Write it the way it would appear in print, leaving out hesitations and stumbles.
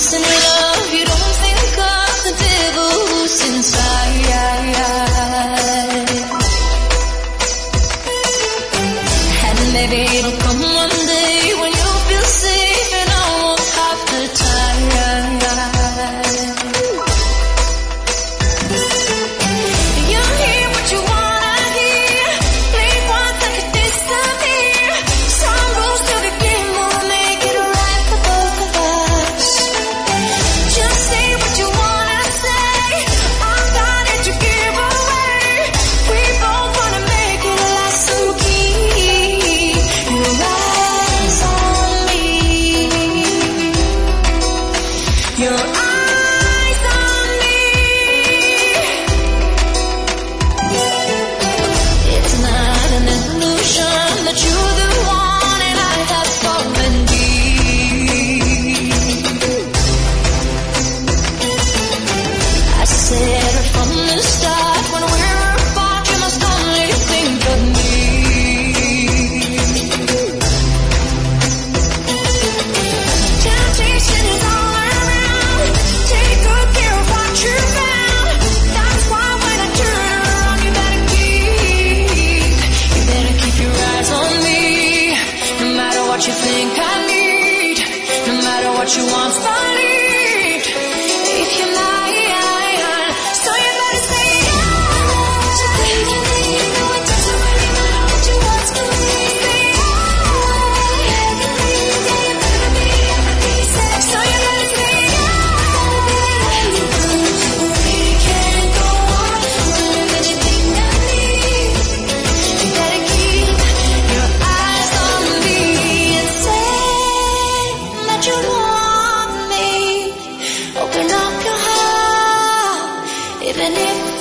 honest in love, you don't think of the devil who's inside. And maybe it'll come one day when you'll feel safe and I won't have the time. You'll hear what you wanna hear, leave one that could disappear. Some rules to the game will make it right for both of us. Just say what you wanna say, I'm not it to give away. We both wanna make it last, so keep your eyes on me. Your eyes on me. It's not an illusion that you're the one and I have fallen deep. I said it from the start, when we're apart you must only think of me. Temptation is all around, take good care of what you found. That's why when I turn around you better keep your eyes on me. No matter what you think I need, no matter what you want I need. If you're mine, so you better say yes. So baby, you know it doesn't really matter what you want to me. Say everything, yeah, you better be everything. So you better say yes. We can't go on doing anything I need. You better keep your eyes on me and say that you want me. Open up your heart, even if